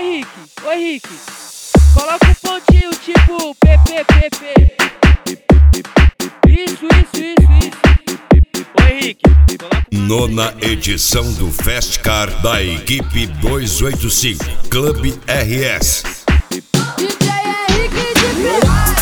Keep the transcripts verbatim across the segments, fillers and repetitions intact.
Henrique, ô Henrique, coloca um pontinho tipo P P P P. Isso, isso, isso, isso. Ô Henrique, coloca um... Nona edição do Festcar da equipe duzentos e oitenta e cinco Clube R S. D J Henrique de Ferraz.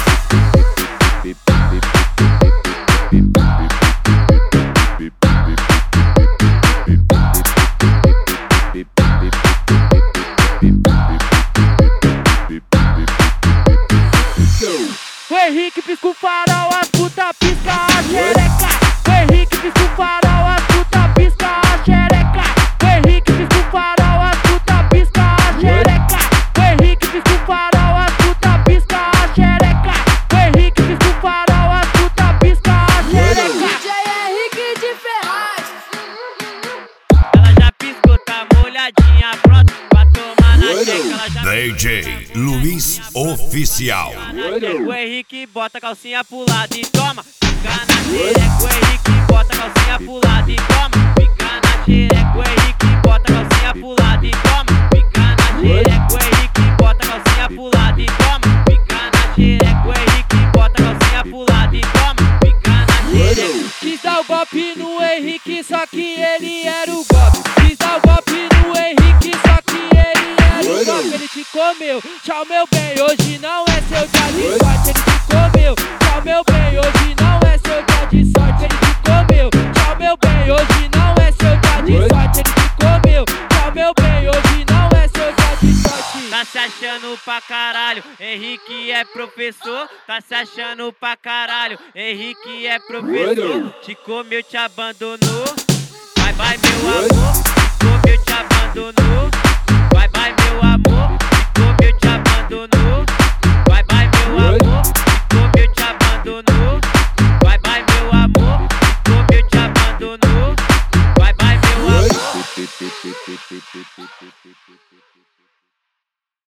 O Henrique pisca o farol, as puta pisca a xereca. O Henrique pisca o farol, as puta pisca a xereca. O Henrique pisca o farol, as puta pisca a xereca. O Henrique pisca o farol, as puta pisca a xereca. O Henrique pisca o farol, as puta pisca a xereca. D J Henrique de Ferraz. Ela já piscou, tá molhadinha, pronto pra tomar na checa. Ela já... D J Luiz Oficial. O Henrique bota a calcinha pro lado e toma, fica na xereca. O Henrique bota a calcinha pro lado e toma, fica na xereca. O Henrique bota a calcinha pro lado e toma, fica na xereca. O Henrique bota a calcinha pro lado e toma, fica na xereca. O Henrique bota a calcinha pro lado e toma, fica na xereca. Quis dar o golpe no Henrique, só que ele era o golpe. Quis dar o golpe no Henrique, só que ele era o golpe. Ele te comeu, tchau meu bem, hoje não é seu dia de sorte. Ele te comeu, tchau meu bem, hoje não é seu dia de sorte. Ele te comeu, tchau meu bem, hoje não é seu dia de sorte. Ele te comeu, tchau meu bem, hoje não é seu dia de sorte. Tá se achando pra caralho, Henrique é professor. Tá se achando pra caralho, Henrique é professor. Te comeu, te abandonou, vai vai meu amor. Te comeu, te abandonou, vai vai meu amor. Te comeu, te abandonou, vai vai meu amor. Te comeu, te abandonou, vai vai meu amor. Te comeu, te abandonou, vai vai meu amor.